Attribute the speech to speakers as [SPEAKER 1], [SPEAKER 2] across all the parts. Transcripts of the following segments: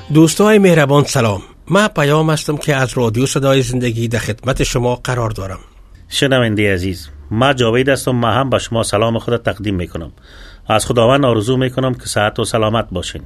[SPEAKER 1] دوستای مهربان سلام. من پیام هستم که از رادیو صدای زندگی در خدمت شما قرار دارم.
[SPEAKER 2] شنونده عزیز، من جاوید هستم. من هم به شما سلام خود تقدیم میکنم. از خداوند آرزو میکنم که صحت و سلامت باشین.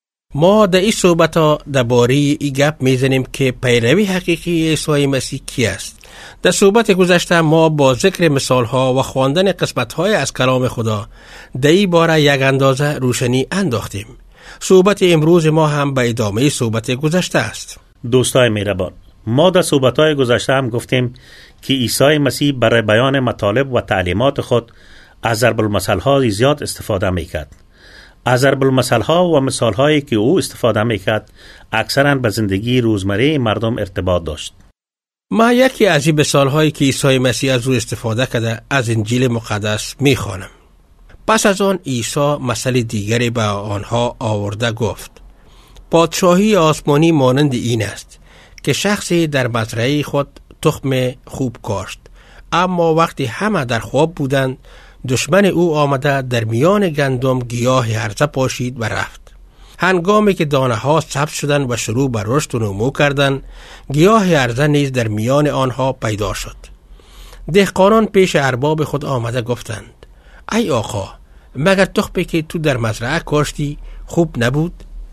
[SPEAKER 1] ما در این صحبت ها درباره این گپ میزنیم که پیروی حقیقی عیسی مسیح کی است. در صحبت گذشته ما با ذکر مثال ها و خواندن قسمت های از کلام خدا در این باره یک اندازه روشنی انداختیم. صحبت امروز ما هم به ادامه صحبت گذشته است.
[SPEAKER 2] دوستای مهربان، ما در صحبت های گذشته هم گفتیم که عیسی مسیح برای بیان مطالب و تعلیمات خود از ضرب المثل ها زیاد استفاده میکرد. از ضرب المثل ها و مثال هایی که او استفاده میکرد اکثرا به زندگی روزمره مردم ارتباط داشت.
[SPEAKER 1] ما یکی از این مثال هایی که عیسی مسیح از او استفاده کرده از انجیل مقدس میخوانم. پس از آن عیسی مثل دیگری به آنها آورده گفت: پادشاهی آسمانی مانند این است که شخصی در مزرعه خود تخم خوب کاشت، اما وقتی همه در خواب بودند دشمن او آمده در میان گندم گیاه هرزه پاشید و رفت. هنگامی که دانه ها سبز شدند و شروع به رشد و نمو کردند، گیاه هرزه نیز در میان آنها پیدا شد. دهقانان پیش ارباب خود آمده گفتند: ای آقا، مگر تخمی که تو در مزرعه کاشتی خوب نبود؟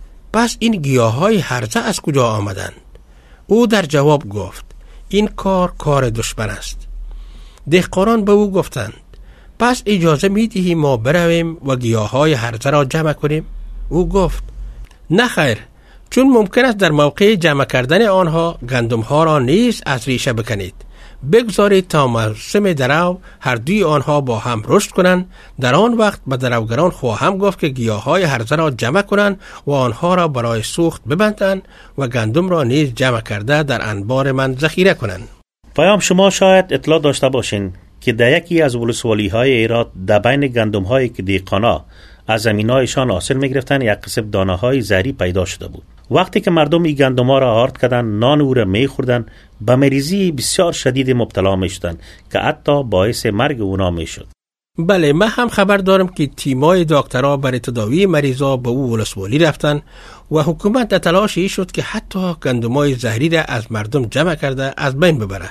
[SPEAKER 1] پس این گیاهای هرزه از کجا آمدند؟ او در جواب گفت: این کار دشمن است. دهقانان به او گفتند: پس اجازه میدهی ما برویم و گیاهای هرزه را جمع کنیم؟ او گفت: نه خیر، چون ممکن است در موقع جمع کردن آنها گندم ها را نیز از ریشه بکنید. بگذارید تا موسم درو هر دوی آنها با هم رشد کنند. در آن وقت به دروگران خواهم گفت که گیاهای هرزه را جمع کنند و آنها را برای سوخت ببندند و گندم را نیز جمع کرده در انبار من ذخیره کنند.
[SPEAKER 2] پیام شما شاید اطلاع داشته باشین که در یکی از ولسوالی‌های ایران در بین گندم‌هایی که دهقانا از زمین‌هایشان حاصل می‌گرفتند یک قسم دانه‌های زهری پیدا شده بود. وقتی که مردم این گندم‌ها را آرد کردند، نان او را می‌خوردند، به مریضی بسیار شدید مبتلا می‌شدند که حتی باعث مرگ اونا می‌شد.
[SPEAKER 1] بله، من هم خبر دارم که تیمای دکترها برای تداوی مریضا به او ولسوالی رفتن و حکومت در تلاشی شد که حتی گندم‌های زهری را از مردم جمع کرده از بین ببره.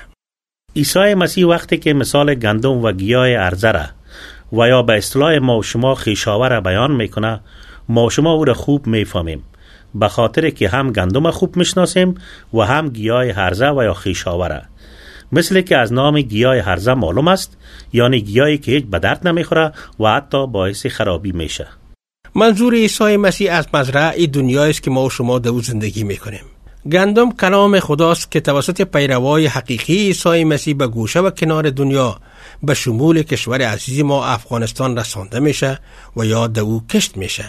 [SPEAKER 2] عیسی مسیح وقتی که مثال گندم و گیاه هرزه را و یا به اصطلاح ما و شما خویشاور را بیان میکنه، ما و شما او را خوب میفهمیم، به خاطر که هم گندم خوب میشناسیم و هم گیاه هرزه و یا خویشاور. مثل که از نام گیاه هرزه معلوم است، یعنی گیاهی که هیچ به درد نمیخوره و حتی باعث خرابی میشه.
[SPEAKER 1] منظور عیسی مسیح از مزرعه دنیایی است که ما و شما در او زندگی میکنیم. گندم کلام خداست که توسط پیروای حقیقی عیسی مسیح به گوشه و کنار دنیا به شمول کشور عزیز ما افغانستان رسانده میشه و یا در او کشت میشه.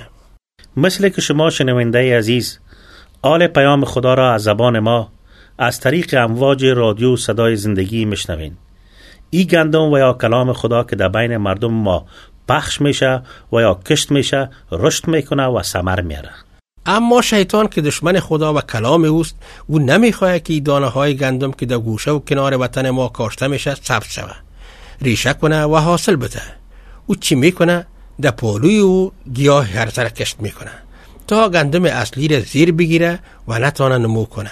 [SPEAKER 2] مثل که شما شنونده عزیز آل پیام خدا را از زبان ما از طریق امواج رادیو صدای زندگی میشنوین. این گندم و یا کلام خدا که در بین مردم ما پخش میشه و یا کشت میشه، رشد میکنه و ثمر میاره.
[SPEAKER 1] اما شیطان که دشمن خدا و کلام اوست، او نمیخواد که دانه های گندم که در گوشه و کنار وطن ما کاشته میشه سبز شود، ریشه کنه و حاصل بده. او چی میکنه؟ در پالوی او گیاه هرزه را کشت میکنه تا گندم اصلی را زیر بگیره و نتانه نمو کنه.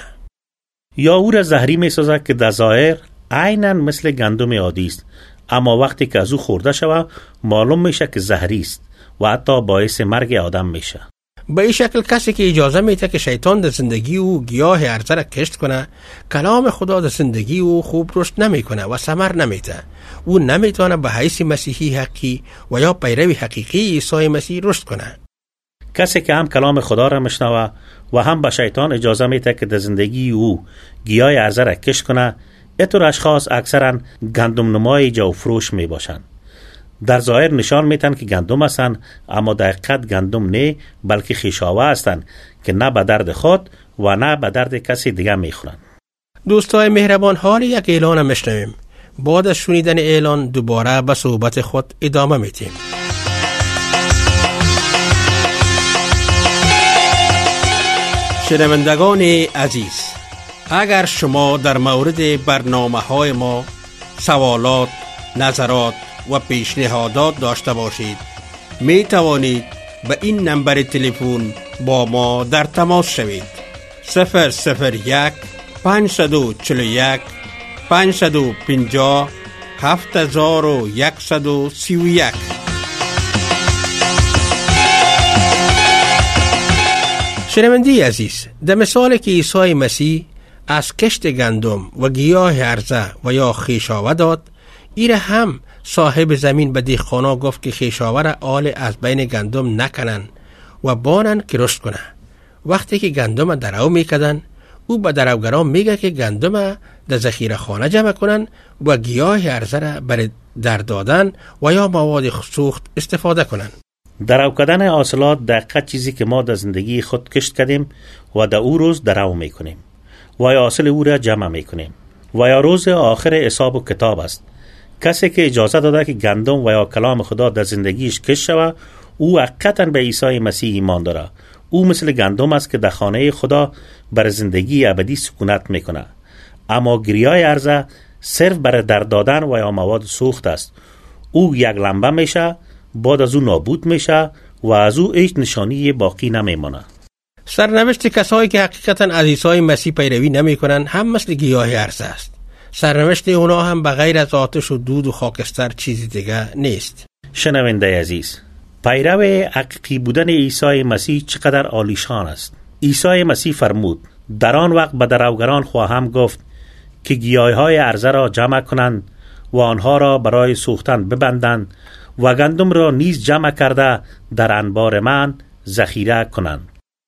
[SPEAKER 2] یا او را زهری میسازه که در ظاهر عیناً مثل گندم عادی است، اما وقتی که از او خورده شود معلوم میشه که زهری است و حتی باعث مرگ آدم میشه.
[SPEAKER 1] به این شکل کسی که اجازه میده که شیطان در زندگی او گیاه هرزه را کشت کنه، کلام خدا در زندگی او خوب رشد نمیکنه و ثمر نمیده. او نمیتونه به حیث مسیحی حقیقی و یا پیروی حقیقی عیسی مسیح رشد کنه.
[SPEAKER 2] کسی که هم کلام خدا را میشنوه و هم به شیطان اجازه میده که در زندگی او گیاه هرزه را کشت کنه، اینطور اشخاص اکثرا گندم نمای جوفروش می باشند. در ظاهر نشان میتن که گندم هستند، اما در حقیقت گندم نه، بلکه خویشاور هستند که نه به درد خود و نه به درد کسی دیگه میخورن.
[SPEAKER 1] دوستای مهربان، حال یک اعلان میشنویم. بعد از شنیدن اعلان دوباره به صحبت خود ادامه میدیم. شنوندگان عزیز، اگر شما در مورد برنامه‌های ما سوالات، نظرات و پیشنهادات داشته باشید، می توانید به این نمبر تلفن با ما در تماس شوید. 001 541 550 7131. شنونده عزیز، در مثال که عیسی مسیح از کشت گندم و گیاه عرضه و یا خیشاوه داد، ایره هم صاحب زمین به دیخانا گفت که خیشاوه را آل از بین گندم نکنن و بانن که رشد کنه. وقتی که گندم درو میکدن، او به دروگران میگه که گندم در ذخیره خانه جمع کنن و گیاه عرضه را بر در دادن و یا مواد سوخت استفاده کنن.
[SPEAKER 2] درو کردن حاصلات دقیقا چیزی که ما در زندگی خود کشت کردیم و در او روز درو میکنیم و یا حاصل او را جمع میکنیم و یا روز آخر حساب و کتاب است. کسی که اجازه داده که گندم و یا کلام خدا در زندگیش کشت شود، او حقیقتا به عیسی مسیح ایمان داره. او مثل گندم است که در خانه خدا بر زندگی ابدی سکونت میکنه، اما گیاه عرضه صرف برای در دادن و یا مواد سوخت است. او یک لمبه میشه، بعد از او نابود میشه و از او هیچ نشانی باقی نمیمونه.
[SPEAKER 1] سرنوشت کسایی که حقیقتا از عیسی مسیح پیروی نمیکنن هم مثل گیاه عرضه است. سرنوشت اونا هم بغیر از آتش و دود و خاکستر چیزی دیگه نیست.
[SPEAKER 2] شنونده عزیز، پیرو حقیقی بودن عیسی مسیح چقدر عالیشان است. عیسی مسیح فرمود در آن وقت به دروگران خواهم گفت که گیاه‌های عرضه را جمع کنند و آنها را برای سوختن ببندند و گندم را نیز جمع کرده در انبار من ذخیره کنند.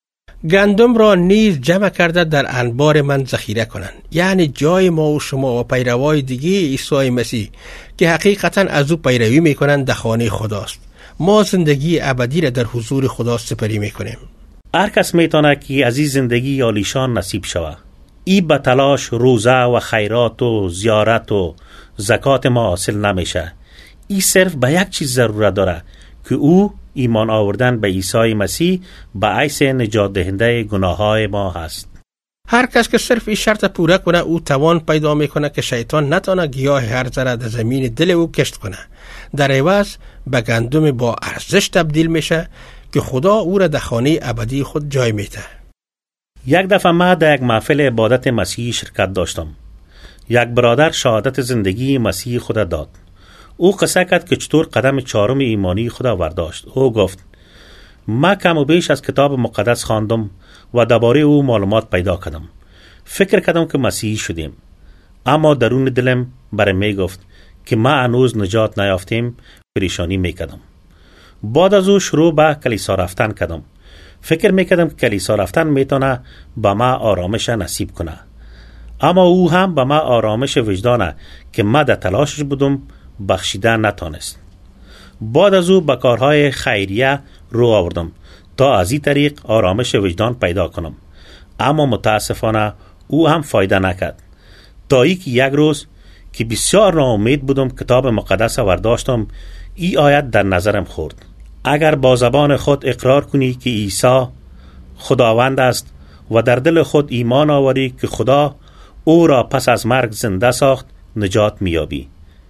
[SPEAKER 1] گندم را نیز جمع کرده در انبار من ذخیره کنند، یعنی جای ما و شما و پیروای دیگه عیسی مسیح که حقیقتا از او پیروی میکنند در خانه خداست. ما زندگی ابدی را در حضور خدا سپری میکنیم.
[SPEAKER 2] هر کس میتونه که از این زندگی عالیشان نصیب شود. ای به تلاش روزه و خیرات و زیارت و زکات ما حاصل نمیشه. ای صرف به یک چیز ضرورت داره که او ایمان آوردن به عیسی مسیح به حیث نجات دهنده گناههای ما هست.
[SPEAKER 1] هر کس که صرف این شرط پوره کنه، او توان پیدا میکنه که شیطان نتونه گیاه عرضه را در زمین دل او کشت کنه. در عوض به گندم با ارزش تبدیل میشه که خدا او را در خانه ابدی خود جای میده.
[SPEAKER 2] یک دفعه ما در یک محفل عبادت مسیحی شرکت داشتم. یک برادر شهادت زندگی مسیحی خود داد. او قصه کرد که چطور قدم چهارم ایمانی خود برداشت. او گفت ما کم و بیش از کتاب مقدس خواندم و درباره او معلومات پیدا کردم. فکر کردم که مسیحی شدیم، اما درون دلم برای می گفت که ما هنوز نجات نیافتیم. پریشانی میکردم. بعد از او شروع به کلیسا رفتن کردم. فکر میکردم که کلیسا رفتن میتونه به ما آرامش نصیب کنه، اما او هم به ما آرامش وجدانه که ما در تلاشش بودم بخشیده نتانست. بعد از او به کارهای خیریه رو آوردم تا از این طریق آرامش وجدان پیدا کنم، اما متاسفانه او هم فایده نکرد. تا ای که یک روز که بسیار ناامید بودم کتاب مقدس برداشتم. این آیت در نظرم خورد: اگر با زبان خود اقرار کنی که عیسی خداوند است و در دل خود ایمان آوری که خدا او را پس از مرگ زنده ساخت، نجات میابی.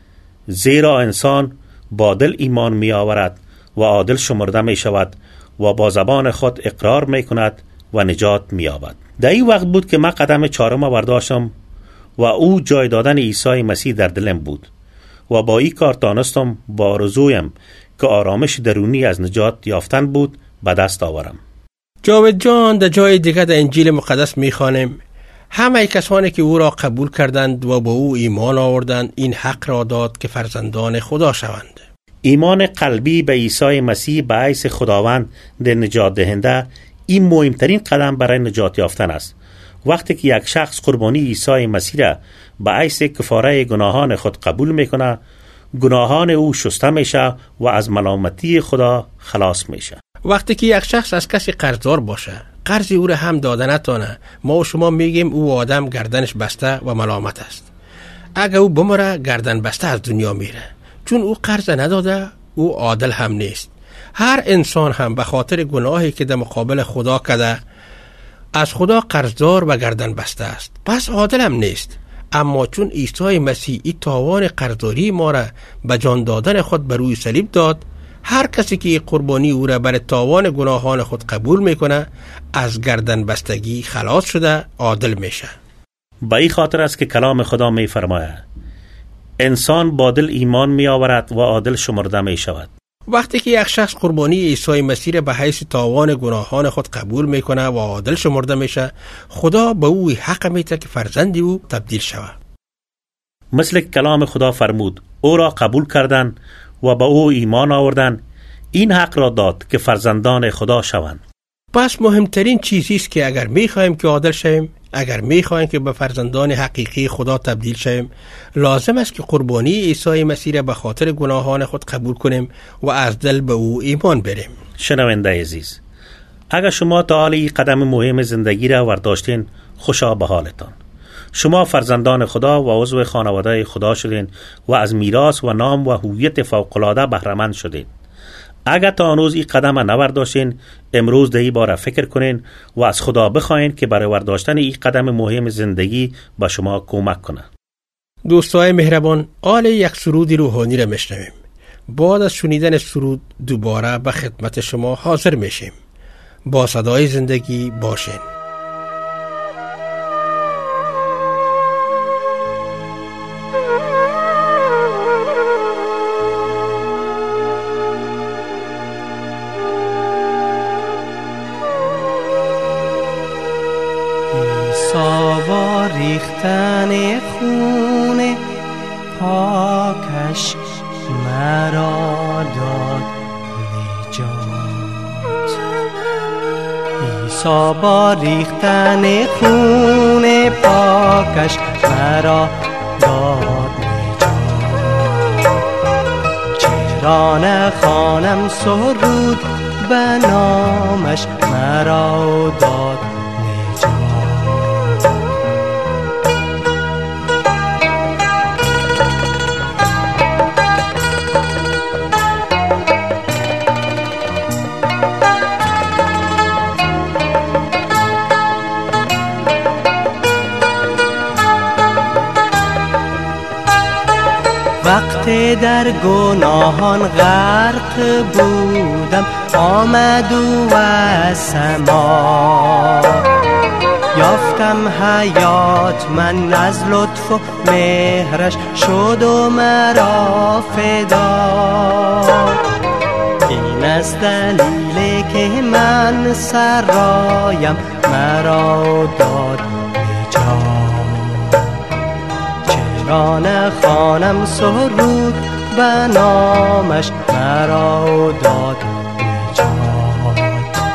[SPEAKER 2] زیرا انسان با دل ایمان می آورد و عادل شمرده می شود و با زبان خود اقرار می کند و نجات می یابد. در این وقت بود که من قدم چهارم برداشتم و او جای دادن عیسی مسیح در دلم بود و با این کار تانستم با آرزویم که آرامش درونی از نجات یافتن بود به دست آورم.
[SPEAKER 1] جاوید جان در جای دیگر در انجیل مقدس میخوانیم همه کسانی که او را قبول کردند و با او ایمان آوردند این حق را داد که فرزندان خدا شوند.
[SPEAKER 2] ایمان قلبی به عیسی مسیح به حیث خداوند در نجات دهنده این مهمترین قدم برای نجات یافتن است. وقتی که یک شخص قربانی عیسی مسیح را به حیث کفاره گناهان خود قبول میکنه، گناهان او شسته میشه و از ملامتی خدا خلاص میشه.
[SPEAKER 1] وقتی که یک شخص از کسی قرضدار باشه، قرضی او را هم داده نتانه، ما و شما میگیم او آدم گردنش بسته و ملامت است. اگه او بمره گردن بسته از دنیا میره، چون او قرض نداده. او عادل هم نیست. هر انسان هم به خاطر گناهی که در مقابل خدا کرده از خدا قرضدار و گردن بسته است، پس عادل هم نیست. اما چون عیسی مسیح این تاوان قرضداری ما را به جان دادن خود بر روی صلیب داد، هر کسی که قربانی او را برای تاوان گناهان خود قبول میکنه از گردن بستگی خلاص شده عادل میشه.
[SPEAKER 2] به این خاطر است که کلام خدا می فرماید انسان با دل ایمان می آورد و عادل شمرده می شود.
[SPEAKER 1] وقتی که یک شخص قربانی عیسی مسیح به حیث تاوان گناهان خود قبول میکنه و عادل شمرده میشه، خدا به او حق میده که فرزند او تبدیل شود.
[SPEAKER 2] مثل کلام خدا فرمود او را قبول کردند و به او ایمان آوردند، این حق را داد که فرزندان خدا شوند.
[SPEAKER 1] پس مهمترین چیزی است که اگر میخوایم که عادل شویم، اگر میخوایم که به فرزندان حقیقی خدا تبدیل شویم، لازم است که قربانی عیسی مسیح را به خاطر گناهان خود قبول کنیم و از دل به او ایمان بریم.
[SPEAKER 2] شنونده عزیز، اگر شما تا حال این قدم مهم زندگی را ورداشتین، خوشا به حالتان. شما فرزندان خدا و عضو خانواده خدا شدین و از میراث و نام و هویت فوق‌العاده بهره‌مند شدین. اگر تا هنوز این قدم نورداشتین، امروز ده این باره فکر کنین و از خدا بخواین که برای ورداشتن این قدم مهم زندگی به شما کمک کنه.
[SPEAKER 1] دوستای مهربان، آل یک سرود روحانی را میشنویم. بعد از شنیدن سرود دوباره به خدمت شما حاضر میشیم. با صدای زندگی باشین.
[SPEAKER 3] با ریختن خون پاکش مرا داد نجات. عیسی با ریختن خون پاکش مرا داد نجات. چرا نخوانم سرود به نامش مرا داد نجات. وقتی در گناهان غرق بودم، آمد او از سما. یافتم حیات من از لطف و مهرش، شد و مرا فدا. این از دلیل که من سرایم مرا داد نجات. چرا نخوانم سرود به نامش مرا داد نجات.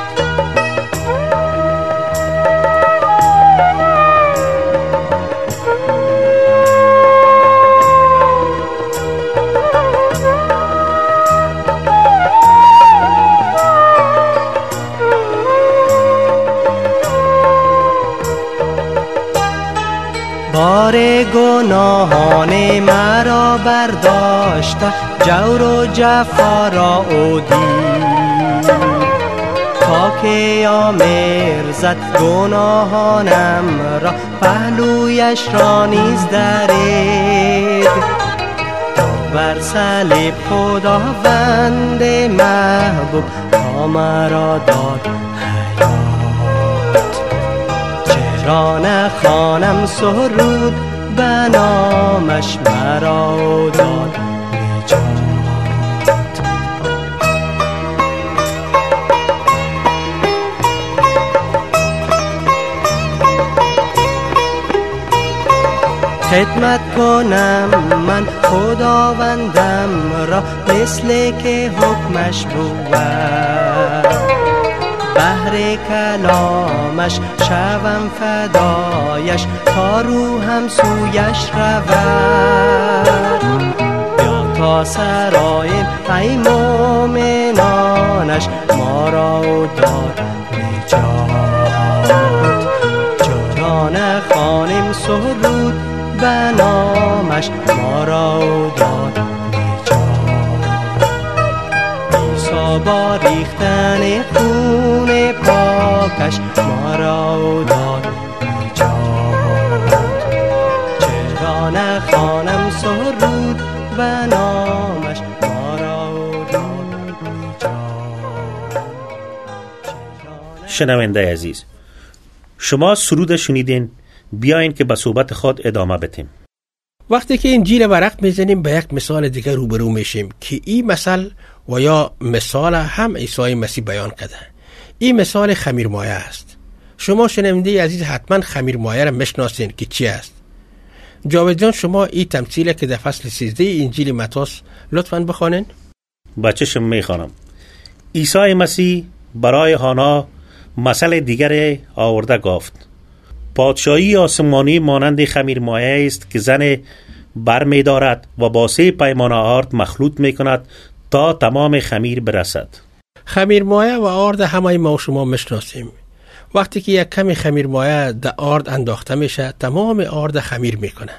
[SPEAKER 3] بار گناهان مرا برداشته، جور و جفا را او دید. تا که آمر زد گناهانم را، پهلویش را نیز درید. تا بر صلیب خداوند محبوب تا مرا داد حیات. چرا نخوانم سرود به نامش مرا داد نجات. خدمت کنم من خداوندم را، مثل که حکمش بود. بهر کلامش شوم فدایش، تا روحم سویش رود. یا تا سرای ای مومنانش، ما را داد نجات. چرا نخوانیم سرود به نامش ما را داد نجات. عیسی با ریختن خون پاکش ما را داد نجات. چرا نخوانم سرود به نامش ما را داد
[SPEAKER 2] شنونده عزیز، شما سرود شنیدین، بیاین که به صحبت خود ادامه بدیم.
[SPEAKER 1] وقتی که انجیل ورق میزنیم به یک مثال دیگر روبرو میشیم که این مثل و یا مثال هم عیسی مسیح بیان کرده. این مثال خمیرمایه است. شما شنونده عزیز حتما خمیرمایه را میشناسین که چی است. جاوید جان، شما این تمثیل که در فصل 13 انجیل متی لطفاً بخوانین.
[SPEAKER 2] بچه‌شم میخوانم. عیسی مسیح برای هانا مثل دیگر آورده گفت: پادشاهی آسمانی مانند خمیرمایه است که زن بر می دارد و با 3 پیمانه آرد مخلوط می کند تا تمام خمیر برسد.
[SPEAKER 1] خمیرمایه و آرد همه ما شما میشناسیم. وقتی که یک کمی خمیرمایه در آرد انداخته میشه، تمام آرد خمیر میکنه.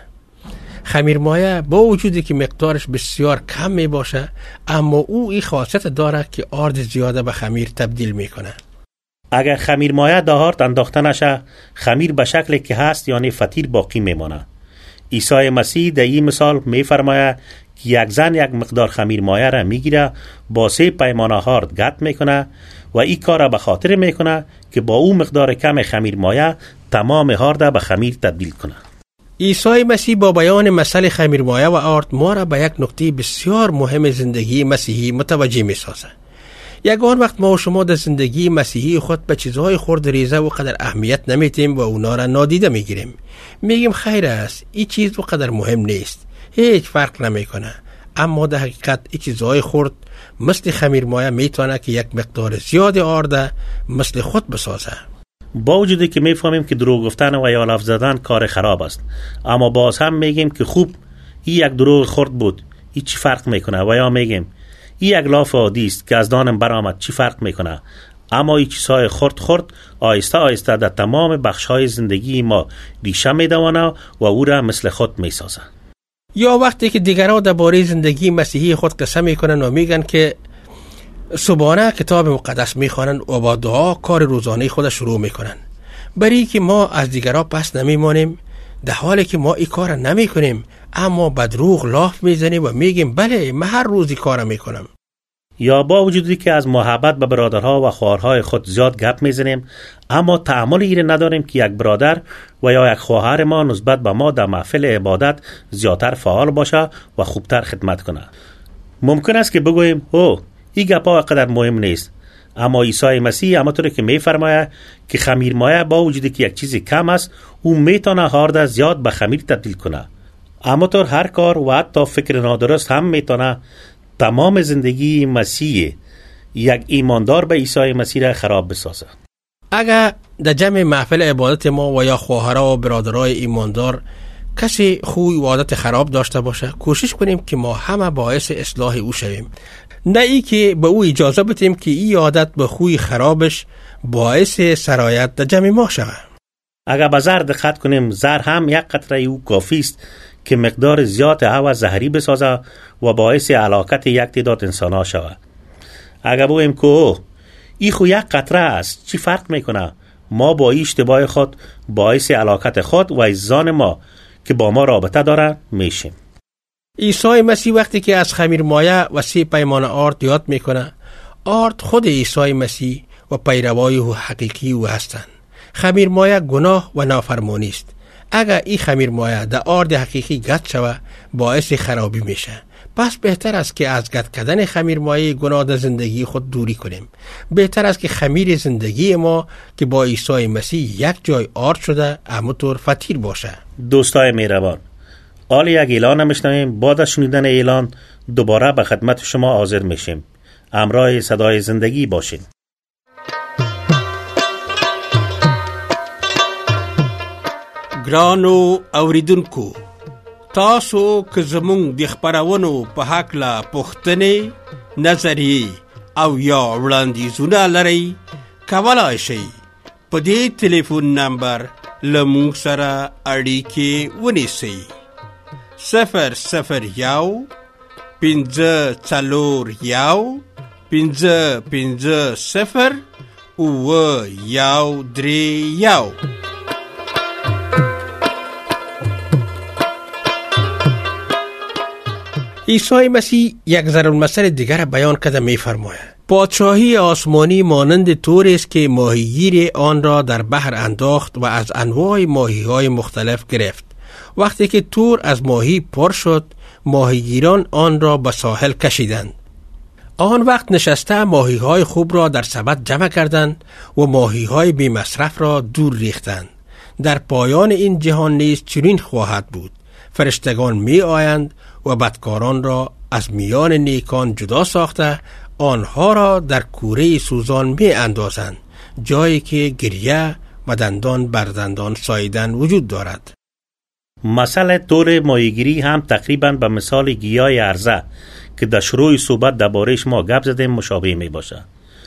[SPEAKER 1] خمیرمایه با وجودی که مقدارش بسیار کم می باشه، اما او این خاصیت داره که آرد زیاده به خمیر تبدیل میکنه.
[SPEAKER 2] اگر خمیرمایه در آرد انداخته نشه، خمیر به شکلی که هست یعنی فطیر باقی میمانه. عیسی مسیح در این مثال میفرماید که یک زن یک مقدار خمیرمایه را میگیره، با 3 پیمانه آرد گرد میکنه و این کار را به خاطر میکنه که با او مقدار کم خمیرمایه تمام آرد به خمیر تبدیل کنه.
[SPEAKER 1] عیسی مسیح با بیان مثل خمیرمایه و آرد ما را به یک نکته بسیار مهم زندگی مسیحی متوجه میسازه. یگان وقت ما و شما در زندگی مسیحی خود به چیزهای خرد ریزه و قدر اهمیت نمیتیم و اونا را نادیده میگیریم. میگیم خیر است، این چیز و قدر مهم نیست، هیچ فرق نمیکنه. اما در حقیقت این چیزهای خرد مثل خمیرمایه میتونه که یک مقدار زیاد آرد مثل خود بسازه.
[SPEAKER 2] با وجودی که میفهمیم که دروغ گفتن و یا لفظ زدن کار خراب است، اما باز هم میگیم که خوب این یک دروغ خرد بود، این چی فرق میکنه؟ و یا میگیم این یک لاف عادی است که از دانم برآمد، چی فرق میکنه؟ اما این چیزهای خرد آیسته آیسته در تمام بخش‌های زندگی ما ریشه میدوانه و او را مثل خود میسازه.
[SPEAKER 1] یا وقتی که دیگران درباره زندگی مسیحی خود قصه میکنن و میگن که صبحانه کتاب مقدس میخوانن و با دعا کار روزانه خود شروع میکنن، برای که ما از دیگران پس نمیمانیم، در حالی که ما این کار نمیکنیم، اما بدروغ لاف میزنیم و میگیم بله من هر روزی کار میکنم.
[SPEAKER 2] یا با وجودی که از محبت به برادرها و خواهرهای خود زیاد گپ میزنیم، اما تعامل ایره نداریم که یک برادر و یا یک خواهر ما نسبت به ما در محفل عبادت زیادتر فعال باشه و خوبتر خدمت کنه. ممکن است که بگوییم این گپا قدر مهم نیست، اما عیسی مسیح همونطور که میفرماید که خمیرمایه با وجودی که یک چیزی کم است، او میتونه آرد زیاد به خمیر تبدیل کنه. همونطور هر کار و حتی فکر نادرست هم میتونه تمام زندگی مسیح یک ایماندار به عیسی مسیح را خراب بسازه.
[SPEAKER 1] اگر در جمع محفل عبادت ما و یا خواهرها و برادرای ایماندار کسی خوی و عادت خراب داشته باشه، کوشش کنیم که ما همه باعث اصلاح او شویم، نه ای که به او اجازه بدیم که این عادت به خوی خرابش باعث سرایت در جمع ما شود.
[SPEAKER 2] اگر به زهر دقت کنیم، زهر هم یک قطره او کافی است که مقدار زیاد هوا زهری بسازه و باعث هلاکت یک تعداد انسان‌ها شود. اگر بگوییم که این خو یک قطره است، چی فرق میکنه؟ ما با این اشتباه خود باعث هلاکت خود و عزیزان ما که با ما رابطه دارن میشیم.
[SPEAKER 1] عیسی مسیح وقتی که از خمیرمایه و 3 پیمانه آرد یاد میکنه، آرد خود عیسی مسیح و پیروای او حقیقی او هستند. خمیرمایه گناه و نافرمانی است. اگر این خمیرمایه در آرد حقیقی گد شوه، باعث خرابی میشه. پس بهتر است که از گد کردن خمیرمایه گناه در زندگی خود دوری کنیم. بهتر است که خمیر زندگی ما که با عیسی مسیح یک جای آرد شده همونطور فطیر باشه.
[SPEAKER 2] دوستای مهربان، حال یک اعلان میشنویم. بعد از شنیدن اعلان دوباره به خدمت شما حاضر میشیم. همراه صدای زندگی باشین.
[SPEAKER 1] ګرانو اوریدونکو، تاسو که زمونږ د خپرونو په هکله پوښتنې، نظریې او یا وړاندیزونه لرئ، کولی شئ په دې ټلیفون نمبر له موږ سره اړیکې ونیسئ. 001 541 550 9131. عیسی مسیح یک ضرب المثل دیگر بیان کرده می فرماید. پادشاهی آسمانی مانند طوری است که ماهیگیر آن را در بحر انداخت و از انواع ماهی‌های مختلف گرفت. وقتی که تور از ماهی پر شد، ماهیگیران آن را به ساحل کشیدند. آن وقت نشسته ماهی‌های خوب را در سبد جمع کردند و ماهی‌های بی مصرف را دور ریختند. در پایان این جهان نیز چنین خواهد بود. فرشتگان می آیند و بدکاران را از میان نیکان جدا ساخته آنها را در کوره سوزان می اندازند، جایی که گریه و دندان بر دندان ساییدن وجود دارد.
[SPEAKER 2] مسئله طور ماهیگیری هم تقریبا به مثال گیاه ارزه که در شروع صحبت درباره‌اش ما گپ زدیم مشابه می باشه.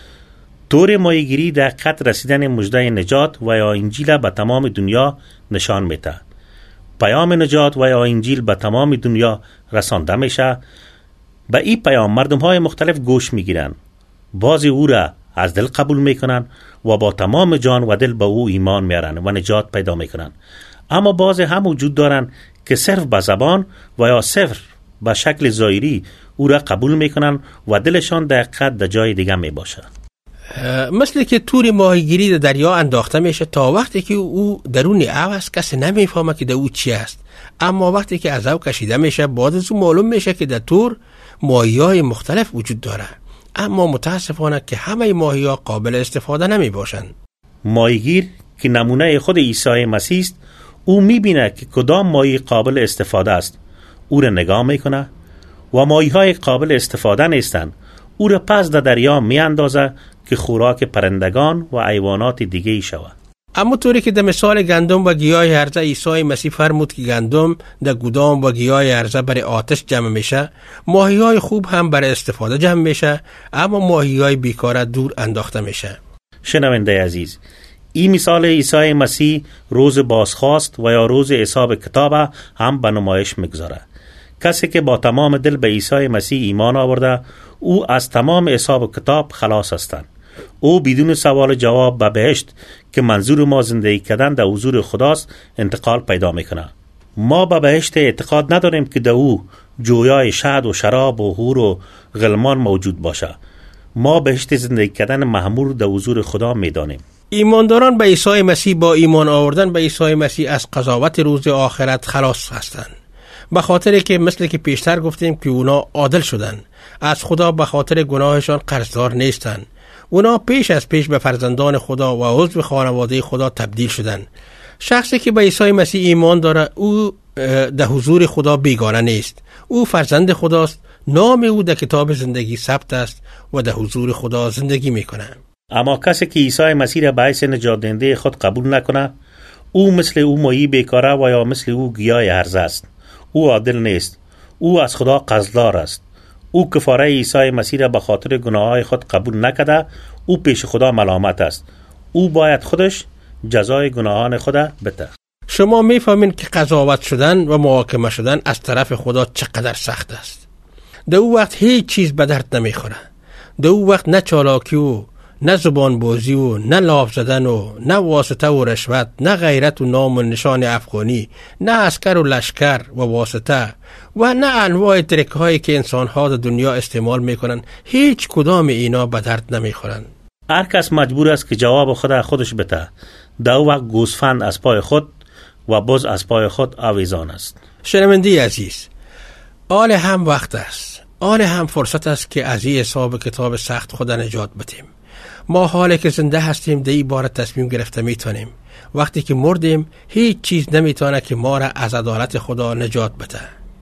[SPEAKER 2] طور ماهیگیری در قطع رسیدن مژده نجات و یا انجیل به تمام دنیا نشان میده. پیام نجات و یا انجیل به تمام دنیا رسانده میشه. به این پیام مردم های مختلف گوش میگیرن. بعضی او را از دل قبول میکنن و با تمام جان و دل به او ایمان میارن و نجات پیدا میکنن. اما بعضی هم وجود دارن که صرف به زبان و یا صرف به شکل ظاهری او را قبول میکنن و دلشان دقیقاً در جای دیگه میباشه.
[SPEAKER 1] مثل که تور ماهیگیری در دریا انداخته میشه تا وقتی که او درون آب است کسی نمیفهمه که در او چی است، اما وقتی که از آب کشیده میشه بعد از او معلوم میشه که در تور ماهی‌های مختلف وجود داره، اما متاسفانه که همه ماهی‌ها قابل استفاده نمی باشند.
[SPEAKER 2] ماهیگیر که نمونه خود عیسی مسیح است، او میبینه که کدام ماهی قابل استفاده است، او را نگاه میکنه و ماهی‌های قابل استفاده نیستند او را پس در دریا میاندازه که خوراک پرندگان و حیوانات دیگه ای شود.
[SPEAKER 1] اما طوری که در مثال گندم و گیاه هرزه عیسی مسیح فرمود که گندم در گودام و گیاه هرزه برای آتش جمع میشه، ماهی‌های خوب هم برای استفاده جمع میشه، اما ماهی‌های بیکار دور انداخته میشه.
[SPEAKER 2] شنونده عزیز، این مثال عیسی مسیح روز بازخواست و یا روز حساب کتاب هم به نمایش میگذاره. کسی که با تمام دل به عیسی مسیح ایمان آورده، او از تمام حساب کتاب خلاص هستند. او بدون سوال جواب به بهشت که منظور ما زندگی کردن در حضور خداست انتقال پیدا میکنه. ما به بهشت اعتقاد نداریم که در او جویای شهد و شراب و حور و غلمان موجود باشه. ما بهشت زندگی کردن مأمور در حضور خدا میدانیم.
[SPEAKER 1] ایمانداران به عیسی مسیح با ایمان آوردن به عیسی مسیح از قضاوت روز آخرت خلاص هستند، به خاطر که مثل که پیشتر گفتیم که اونا عادل شدن، از خدا به خاطر گناهشان قرضدار نیستن. اونا پیش از پیش به فرزندان خدا و عضو خانواده خدا تبدیل شدن. شخصی که به عیسی مسیح ایمان داره او در حضور خدا بیگانه نیست. او فرزند خداست، نام او در کتاب زندگی ثبت است و در حضور خدا زندگی میکنه.
[SPEAKER 2] اما کسی که عیسی مسیح را به حیث نجات دهنده خود قبول نکنه، او مثل او ماهی بیکاره و یا مثل او گیاه هرزه است. او عادل نیست. او از خدا قرضدار است. او کفاره عیسی مسیح را به خاطر گناههای خود قبول نکرده. او پیش خدا ملامت است. او باید خودش جزای گناهان خود بده.
[SPEAKER 1] شما میفهمین که قضاوت شدن و محاکمه شدن از طرف خدا چقدر سخت است. در او وقت هیچ چیز به درد نمیخوره. در او وقت نه چالاکی و نه زبان بازی و نه لاف زدن و نه واسطه و رشوت، نه غیرت و نام و نشان افغانی، نه عسکر و لشکر و واسطه و نه انواع ترک هایی که انسان ها در دنیا استعمال میکنن، هیچ کدام اینا به درد نمیخورن.
[SPEAKER 2] هر کس مجبور است که جواب خودش بده. در وقت گوسفند از پای خود و بز از پای خود آویزان است.
[SPEAKER 1] شنونده عزیز، آل هم وقت است، آل هم فرصت است که از این حساب کتاب سخت خود نجات بدیم. ما حالی که زنده هستیم در این باره تصمیم گرفته میتونیم. وقتی که مردیم هیچ چیز نمیتونه که ما را از عدالت خدا نجات بده.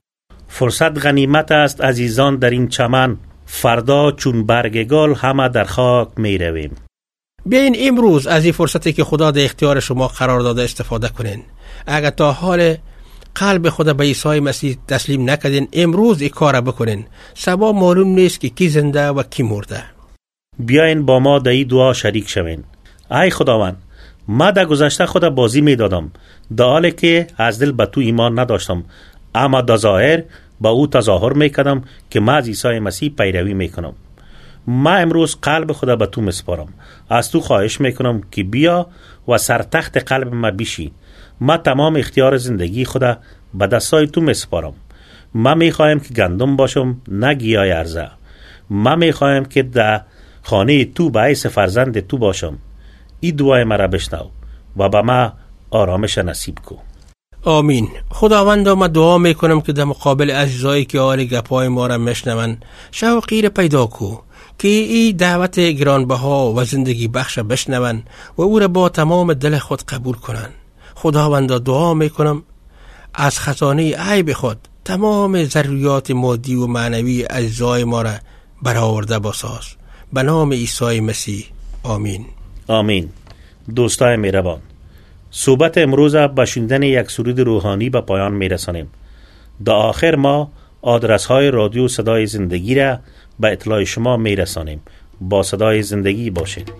[SPEAKER 2] فرصت غنیمت است عزیزان در این چمن، فردا چون برگ گل همه در خاک می رویم.
[SPEAKER 1] بیاین امروز از این فرصتی که خدا در اختیار شما قرار داده استفاده کنین. اگر تا حال قلب خدا به عیسی مسیح تسلیم نکردین، امروز این کار بکنین. صبح معلوم نیست که کی زنده و کی مرده.
[SPEAKER 2] بیاین با ما در این دعا شریک شوین. ای خداوند، ما در گذشته خدا بازی می دادم، در حالی که از دل به تو ایمان نداشتم، اما در ظاهر با او تظاهر می کردم که ما از عیسی مسیح پیروی می کنم. ما امروز قلب خدا به تو مسپارم. از تو خواهش می کنم که بیا و سرتخت قلب ما بشی. ما تمام اختیار زندگی خدا به دستای تو مسپارم. ما می خواهم که گندم باشم نه گیاه هرزه. ما می خواهم که در خانه تو باعث فرزند تو باشم. این دعای مرا بشنو و به ما آرامش نصیب کو.
[SPEAKER 1] آمین. خداوند ما دعا میکنم که در مقابل عزیزایی که آل گپای ما را میشنون شوقی را پیدا کو که این دعوت گرانبها و زندگی بخش بشنون و او را با تمام دل خود قبول کنن. خداوند دعا میکنم از خزانه عیب خود تمام ضروریات مادی و معنوی عزیزای ما را برآورده بساز. به نام عیسی مسیح. آمین.
[SPEAKER 2] آمین. دوستای مهربان، صحبت امروز با شنیدن یک سرود روحانی به پایان میرسانیم. در آخر ما آدرس های رادیو صدای زندگی را به اطلاع شما میرسانیم. با صدای زندگی باشید.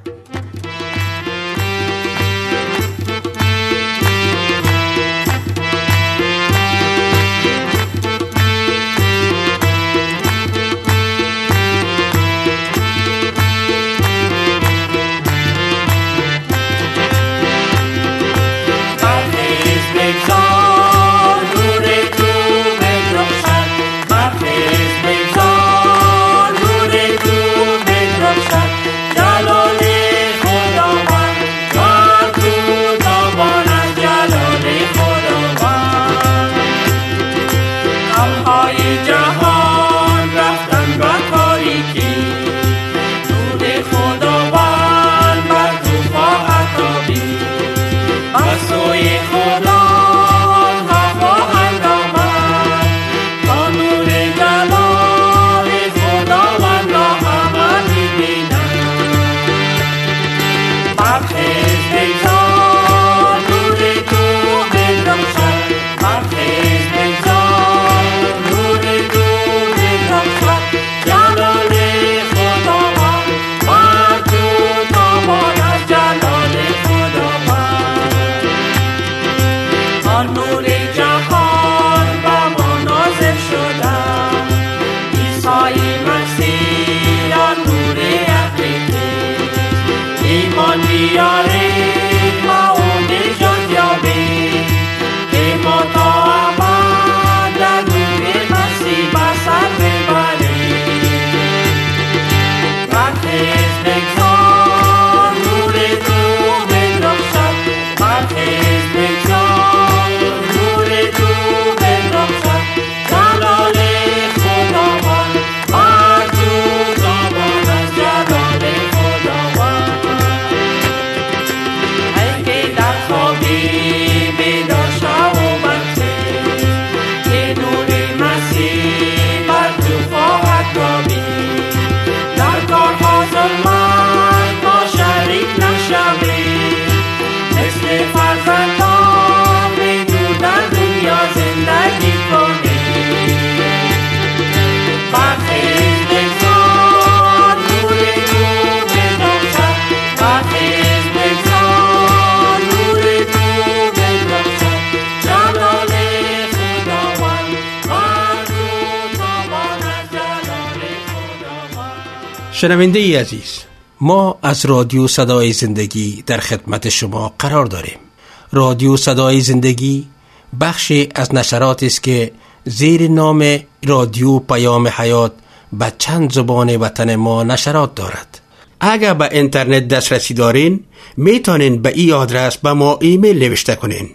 [SPEAKER 1] شنونده عزیز، ما از رادیو صدای زندگی در خدمت شما قرار داریم. رادیو صدای زندگی بخشی از نشرات است که زیر نام رادیو پیام حیات به چند زبان وطن ما نشرات دارد. اگر به اینترنت دسترسی دارین میتونین به این آدرس به ما ایمیل نوشته کنین: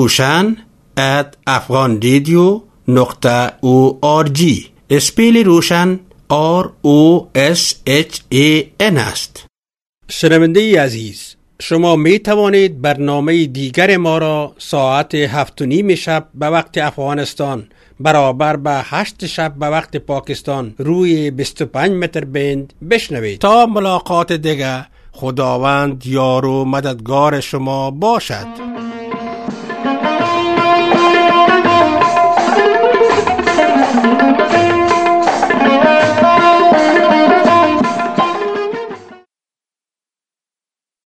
[SPEAKER 1] roshan@afghanradio.org. اسپیل روشن ROSHAN است. شنونده عزیز، شما می توانید برنامه دیگر ما را ساعت 7:30 شب به وقت افغانستان برابر به 8 شب به وقت پاکستان روی 25 متر بند بشنوید. تا ملاقات دیگر، خداوند یار و مددگار شما باشد.